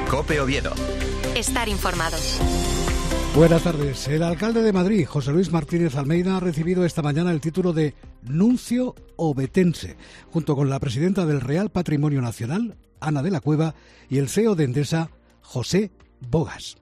COPE Oviedo. Estar informados. Buenas tardes. El alcalde de Madrid, José Luis Martínez Almeida, ha recibido esta mañana el título de Nuncio Ovetense, junto con la presidenta del Real Patrimonio Nacional, Ana de la Cueva, y el CEO de Endesa, José Bogas.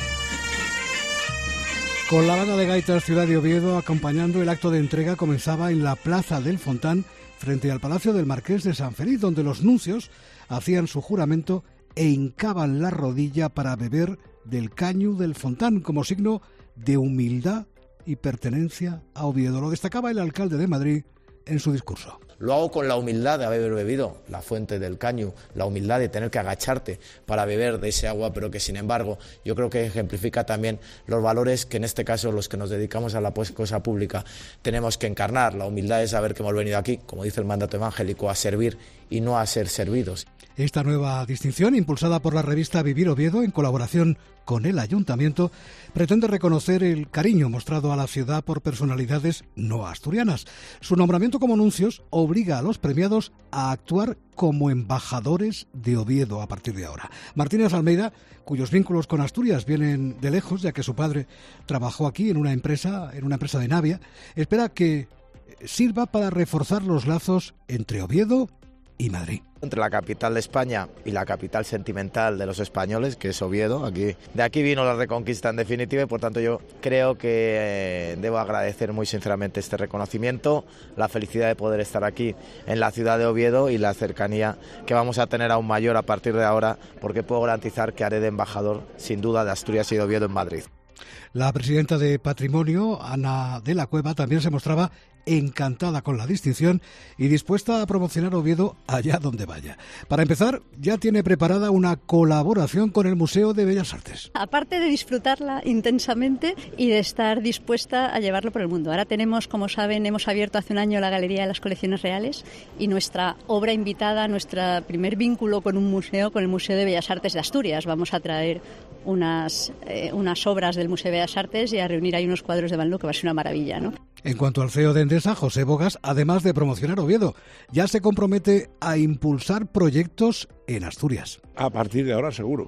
Con la banda de gaitas Ciudad de Oviedo acompañando, el acto de entrega comenzaba en la Plaza del Fontán, frente al Palacio del Marqués de San Feliz, donde los nuncios hacían su juramento e hincaban la rodilla para beber del caño del Fontán, como signo de humildad y pertenencia a Oviedo. Lo destacaba el alcalde de Madrid en su discurso. Lo hago con la humildad de haber bebido la fuente del caño, la humildad de tener que agacharte para beber de ese agua, pero que sin embargo yo creo que ejemplifica también los valores que en este caso los que nos dedicamos a la cosa pública tenemos que encarnar. La humildad es saber que hemos venido aquí, como dice el mandato evangélico, a servir y no a ser servidos. Esta nueva distinción, impulsada por la revista Vivir Oviedo en colaboración con el Ayuntamiento, pretende reconocer el cariño mostrado a la ciudad por personalidades no asturianas. Su nombramiento como nuncios obliga a los premiados a actuar como embajadores de Oviedo a partir de ahora. Martínez Almeida, cuyos vínculos con Asturias vienen de lejos, ya que su padre trabajó aquí en una empresa de Navia, espera que sirva para reforzar los lazos entre Oviedo y Madrid. Entre la capital de España y la capital sentimental de los españoles, que es Oviedo. De aquí vino la reconquista en definitiva y por tanto yo creo que debo agradecer muy sinceramente este reconocimiento, la felicidad de poder estar aquí en la ciudad de Oviedo y la cercanía que vamos a tener aún mayor a partir de ahora, porque puedo garantizar que haré de embajador sin duda de Asturias y de Oviedo en Madrid. La presidenta de Patrimonio, Ana de la Cueva, también se mostraba encantada con la distinción y dispuesta a promocionar Oviedo allá donde vaya. Para empezar, ya tiene preparada una colaboración con el Museo de Bellas Artes. Aparte de disfrutarla intensamente y de estar dispuesta a llevarlo por el mundo. Ahora tenemos, como saben, hemos abierto hace un año la Galería de las Colecciones Reales y nuestra obra invitada, nuestro primer vínculo con un museo, con el Museo de Bellas Artes de Asturias. Vamos a traer unas obras del Museo de Bellas Artes y a reunir ahí unos cuadros de Van Loo, que va a ser una maravilla, ¿no? En cuanto al CEO de Endesa, José Bogas, además de promocionar Oviedo, ya se compromete a impulsar proyectos en Asturias. A partir de ahora seguro.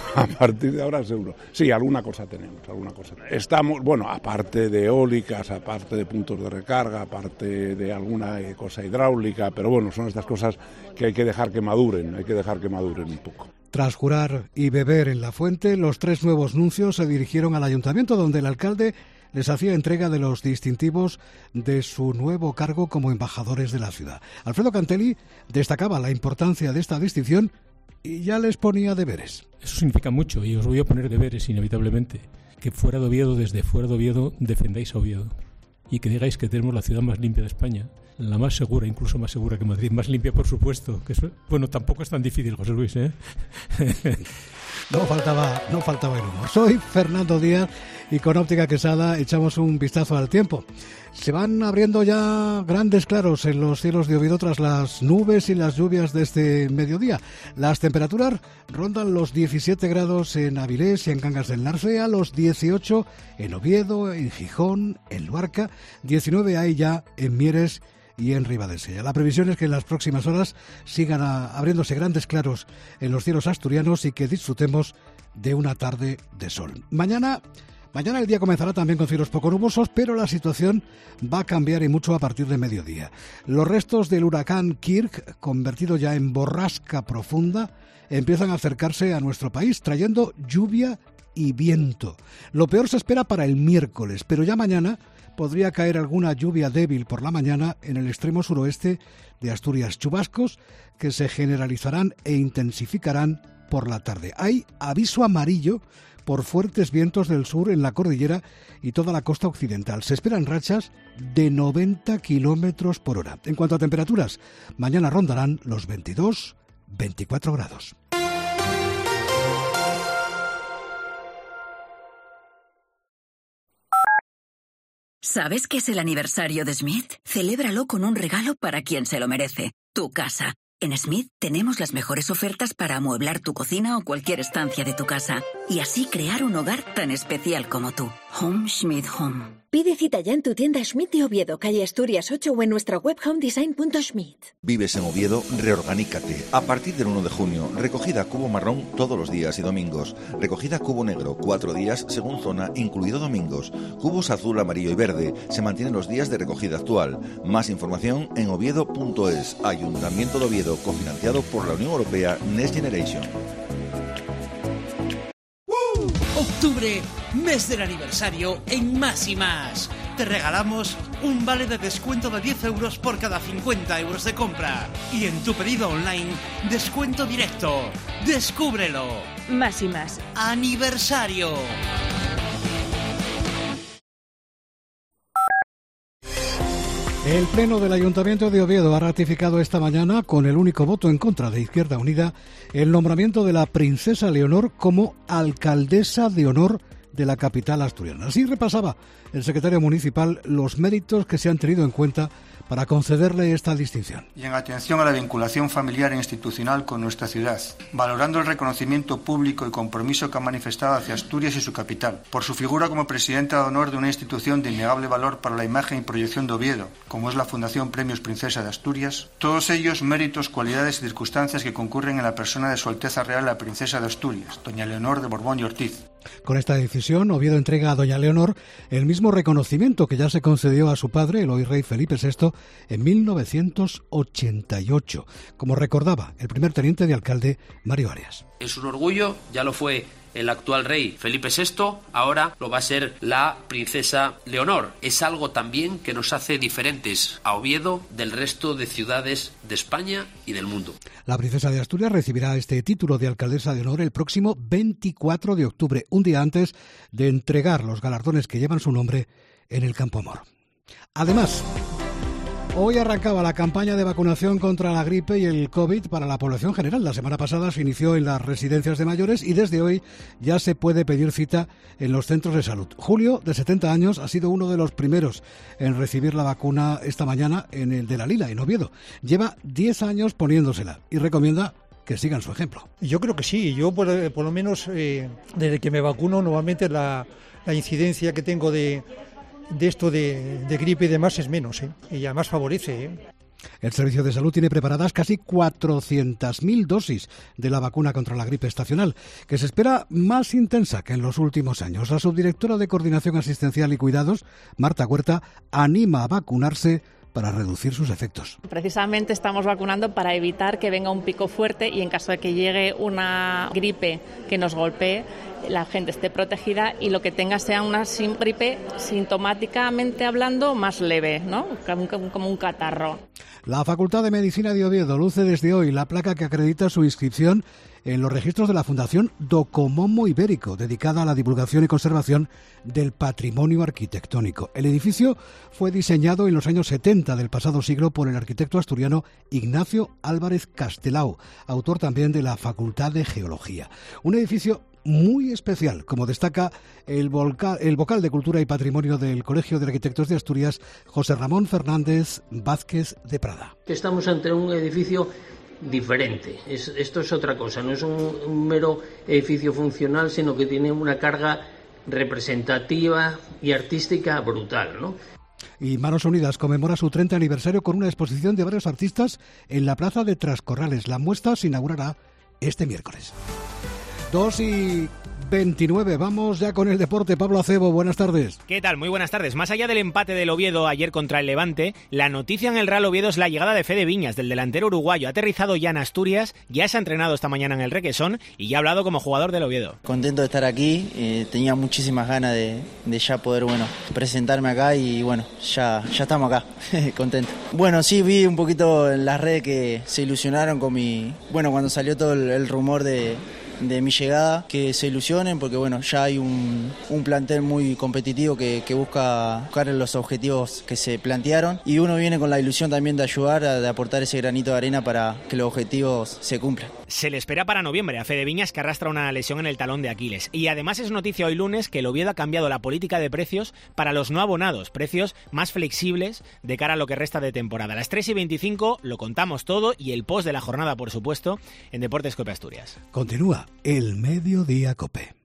Sí, alguna cosa tenemos. Estamos, aparte de eólicas, aparte de puntos de recarga, aparte de alguna cosa hidráulica, pero son estas cosas que hay que dejar que maduren un poco. Tras jurar y beber en la fuente, los 3 nuevos nuncios se dirigieron al ayuntamiento, donde el alcalde les hacía entrega de los distintivos de su nuevo cargo como embajadores de la ciudad. Alfredo Cantelli destacaba la importancia de esta distinción y ya les ponía deberes. Eso significa mucho y os voy a poner deberes inevitablemente. Que fuera de Oviedo, desde fuera de Oviedo, defendáis a Oviedo y que digáis que tenemos la ciudad más limpia de España, la más segura, incluso más segura que Madrid, más limpia por supuesto. Que eso, tampoco es tan difícil, José Luis, ¿eh? No faltaba el humor. Soy Fernando Díaz y con Óptica Quesada echamos un vistazo al tiempo. Se van abriendo ya grandes claros en los cielos de Oviedo tras las nubes y las lluvias de este mediodía. Las temperaturas rondan los 17 grados en Avilés y en Cangas del Narcea, los 18 en Oviedo, en Gijón, en Luarca, 19 hay ya en Mieres y en Ribadesella. La previsión es que en las próximas horas sigan abriéndose grandes claros en los cielos asturianos y que disfrutemos de una tarde de sol. Mañana el día comenzará también con cielos poco nubosos, pero la situación va a cambiar y mucho a partir de mediodía. Los restos del huracán Kirk, convertido ya en borrasca profunda, empiezan a acercarse a nuestro país, trayendo lluvia y viento. Lo peor se espera para el miércoles, pero ya mañana podría caer alguna lluvia débil por la mañana en el extremo suroeste de Asturias. Chubascos que se generalizarán e intensificarán por la tarde. Hay aviso amarillo por fuertes vientos del sur en la cordillera y toda la costa occidental. Se esperan rachas de 90 kilómetros por hora. En cuanto a temperaturas, mañana rondarán los 22-24 grados. ¿Sabes qué es el aniversario de Smith? Celébralo con un regalo para quien se lo merece, tu casa. En Smith tenemos las mejores ofertas para amueblar tu cocina o cualquier estancia de tu casa. y así crear un hogar tan especial como tú. Home Schmidt Home. Pide cita ya en tu tienda Schmidt de Oviedo, calle Asturias 8 o en nuestra web homedesign.schmidt. Vives en Oviedo, reorganícate. A partir del 1 de junio, recogida cubo marrón todos los días y domingos. Recogida cubo negro 4 días según zona, incluido domingos. Cubos azul, amarillo y verde. Se mantienen los días de recogida actual. Más información en oviedo.es. Ayuntamiento de Oviedo, cofinanciado por la Unión Europea Next Generation. Octubre, mes del aniversario en Más y Más. Te regalamos un vale de descuento de 10 euros por cada 50 euros de compra. Y en tu pedido online, descuento directo. ¡Descúbrelo! Más y Más. ¡Aniversario! El Pleno del Ayuntamiento de Oviedo ha ratificado esta mañana, con el único voto en contra de Izquierda Unida, el nombramiento de la princesa Leonor como alcaldesa de honor de la capital asturiana. Así repasaba el secretario municipal los méritos que se han tenido en cuenta para concederle esta distinción. Y en atención a la vinculación familiar e institucional con nuestra ciudad, valorando el reconocimiento público y compromiso que ha manifestado hacia Asturias y su capital, por su figura como presidenta de honor de una institución de innegable valor para la imagen y proyección de Oviedo, como es la Fundación Premios Princesa de Asturias, todos ellos méritos, cualidades y circunstancias que concurren en la persona de Su Alteza Real la Princesa de Asturias, doña Leonor de Borbón y Ortiz. Con esta decisión, Oviedo entrega a doña Leonor el mismo reconocimiento que ya se concedió a su padre, el hoy rey Felipe VI, en 1988, como recordaba el primer teniente de alcalde Mario Arias. Es un orgullo, ya lo fue el actual rey Felipe VI, ahora lo va a ser la princesa Leonor. Es algo también que nos hace diferentes a Oviedo del resto de ciudades de España y del mundo. La princesa de Asturias recibirá este título de alcaldesa de honor el próximo 24 de octubre, un día antes de entregar los galardones que llevan su nombre en el Campo Amor. Además, hoy arrancaba la campaña de vacunación contra la gripe y el COVID para la población general. La semana pasada se inició en las residencias de mayores y desde hoy ya se puede pedir cita en los centros de salud. Julio, de 70 años, ha sido uno de los primeros en recibir la vacuna esta mañana en el de la Lila, en Oviedo. Lleva 10 años poniéndosela y recomienda que sigan su ejemplo. Yo creo que sí. Yo por lo menos desde que me vacuno, normalmente la incidencia que tengo de esto de gripe y demás es menos, y además favorece. El Servicio de Salud tiene preparadas casi 400.000 dosis de la vacuna contra la gripe estacional, que se espera más intensa que en los últimos años. La subdirectora de Coordinación Asistencial y Cuidados, Marta Huerta, anima a vacunarse para reducir sus efectos. Precisamente estamos vacunando para evitar que venga un pico fuerte y en caso de que llegue una gripe que nos golpee, la gente esté protegida y lo que tenga sea una gripe sintomáticamente hablando más leve, ¿no? Como un catarro. La Facultad de Medicina de Oviedo luce desde hoy la placa que acredita su inscripción en los registros de la Fundación Docomomo Ibérico, dedicada a la divulgación y conservación del patrimonio arquitectónico. El edificio fue diseñado en los años 70 del pasado siglo por el arquitecto asturiano Ignacio Álvarez Castelao, autor también de la Facultad de Geología. Un edificio muy especial, como destaca el vocal de Cultura y Patrimonio del Colegio de Arquitectos de Asturias, José Ramón Fernández Vázquez de Prada. Estamos ante un edificio diferente. Esto es otra cosa, no es un mero edificio funcional, sino que tiene una carga representativa y artística brutal, ¿no? Y Manos Unidas conmemora su 30 aniversario con una exposición de varios artistas en la plaza de Trascorrales. La muestra se inaugurará este miércoles. 2:29, vamos ya con el deporte. Pablo Acebo, buenas tardes. ¿Qué tal? Muy buenas tardes. Más allá del empate del Oviedo ayer contra el Levante, la noticia en el Real Oviedo es la llegada de Fede Viñas, del delantero uruguayo. Ha aterrizado ya en Asturias, ya se ha entrenado esta mañana en el Requesón y ya ha hablado como jugador del Oviedo. Contento de estar aquí, tenía muchísimas ganas de ya poder presentarme acá y ya estamos acá, contento. Bueno, sí, vi un poquito en las redes que se ilusionaron con cuando salió todo el rumor de mi llegada, que se ilusionen porque ya hay un plantel muy competitivo que buscar los objetivos que se plantearon y uno viene con la ilusión también de ayudar, de aportar ese granito de arena para que los objetivos se cumplan. Se le espera para noviembre a Fede Viñas, que arrastra una lesión en el talón de Aquiles. Y además es noticia hoy lunes que el Oviedo ha cambiado la política de precios para los no abonados, precios más flexibles de cara a lo que resta de temporada. A las 3:25 lo contamos todo y el post de la jornada, por supuesto, en Deportes COPE Asturias. Continúa el Mediodía COPE.